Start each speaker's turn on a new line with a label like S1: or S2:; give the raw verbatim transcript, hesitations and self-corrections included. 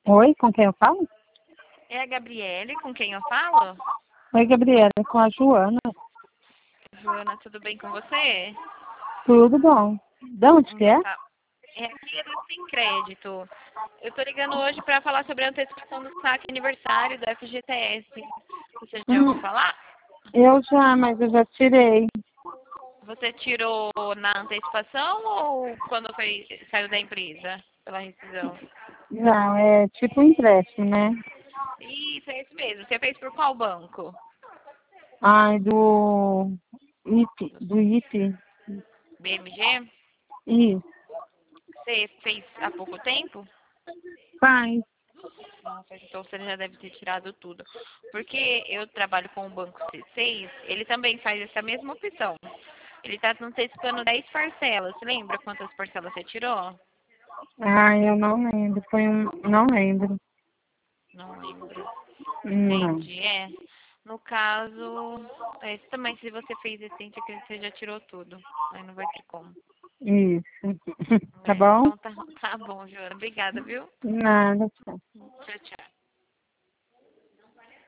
S1: Oi, com quem eu falo?
S2: É a Gabriele com quem eu falo?
S1: Oi, Gabriela, com a Joana.
S2: Joana, tudo bem com você?
S1: Tudo bom. De onde que é?
S2: Então tá. É aqui do Sem Crédito. Eu tô ligando hoje para falar sobre a antecipação do saque aniversário do F G T S. Você já ouviu
S1: Hum,
S2: falar?
S1: eu já, mas eu já tirei.
S2: Você tirou na antecipação ou quando foi, saiu da empresa pela rescisão?
S1: Não, é tipo um empréstimo, né?
S2: Isso, é isso mesmo. Você fez por qual banco?
S1: Ai, do I P, do I P.
S2: B M G?
S1: Isso.
S2: Você fez há pouco tempo?
S1: Faz.
S2: Nossa, então você já deve ter tirado tudo. Porque eu trabalho com o Banco C seis, ele também faz essa mesma opção. Ele está antecipando dez parcelas. Você lembra quantas parcelas você tirou?
S1: Ai, eu não lembro. Foi um. Não lembro.
S2: Não lembro.
S1: Não.
S2: Entendi. É. No caso, esse também, se você fez recente, acredito que você já tirou tudo. Aí não vai ter como.
S1: Isso. Tá
S2: É,
S1: bom?
S2: então tá, tá bom, Joana. Obrigada, viu?
S1: Nada. Tchau.
S2: Tchau, tchau.